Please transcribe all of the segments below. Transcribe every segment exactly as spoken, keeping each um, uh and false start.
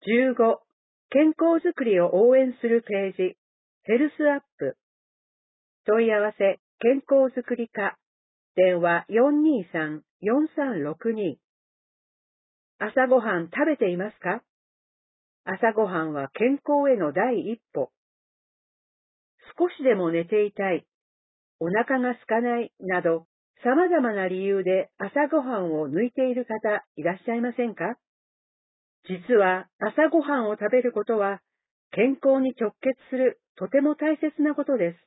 じゅうご、健康づくりを応援するページ、ヘルスアップ。問い合わせ、健康づくり課、電話 よんにーさんのよんさんろくに。朝ごはん食べていますか？朝ごはんは健康への第一歩。少しでも寝ていたい、お腹が空かないなど、様々な理由で朝ごはんを抜いている方いらっしゃいませんか？実は朝ごはんを食べることは健康に直結するとても大切なことです。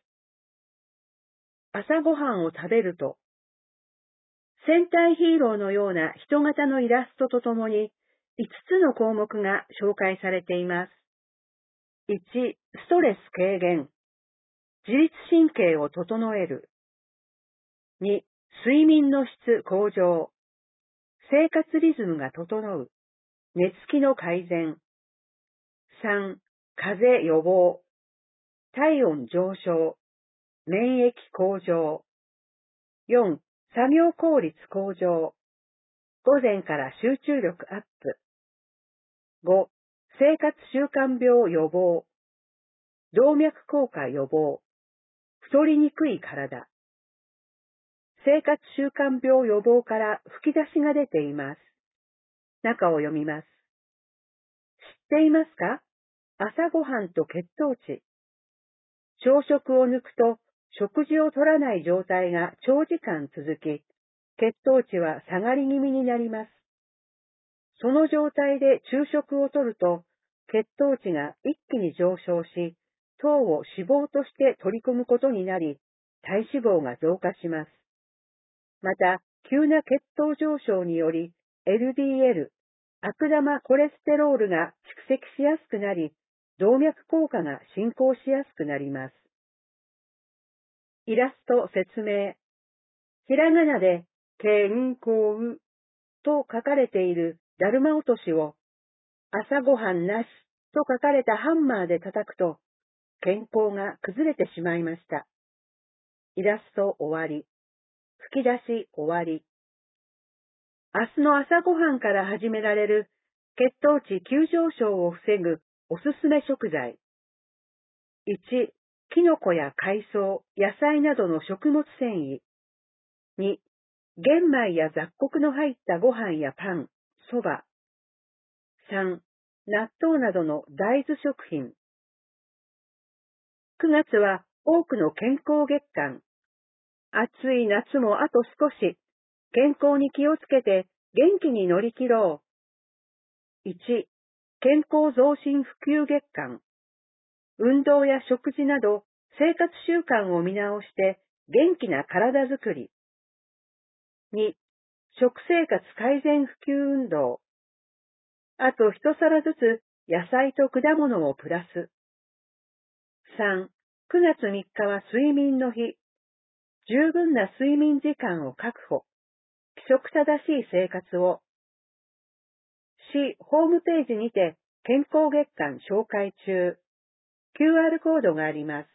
朝ごはんを食べると、戦隊ヒーローのような人型のイラストとともにいつつの項目が紹介されています。いち、ストレス軽減。自律神経を整える。に、睡眠の質向上。生活リズムが整う。寝つきの改善。さん、風邪予防。体温上昇。免疫向上。よん、作業効率向上。午前から集中力アップ。ご、生活習慣病予防。動脈硬化予防。太りにくい体。生活習慣病予防から吹き出しが出ています。中を読みます。知っていますか？朝ごはんと血糖値。朝食を抜くと食事を取らない状態が長時間続き、血糖値は下がり気味になります。その状態で昼食をとると、血糖値が一気に上昇し、糖を脂肪として取り込むことになり、体脂肪が増加します。また、急な血糖上昇により、エルディーエル、悪玉コレステロールが蓄積しやすくなり、動脈硬化が進行しやすくなります。イラスト説明。ひらがなで、健康と書かれているだるま落としを、朝ごはんなしと書かれたハンマーで叩くと、健康が崩れてしまいました。イラスト終わり。吹き出し終わり。明日の朝ごはんから始められる血糖値急上昇を防ぐおすすめ食材。いち、キノコや海藻、野菜などの食物繊維。に、玄米や雑穀の入ったご飯やパン、そば。さん、納豆などの大豆食品。くがつは多くの健康月間。暑い夏もあと少し、健康に気をつけて元気に乗り切ろう。いち、健康増進普及月間。運動や食事など生活習慣を見直して元気な体づくり。に、食生活改善普及運動。あと一皿ずつ野菜と果物をプラス。さん、くがつみっかは睡眠の日。十分な睡眠時間を確保。規則正しい生活を。市ホームページにて健康月間紹介中。キューアール コードがあります。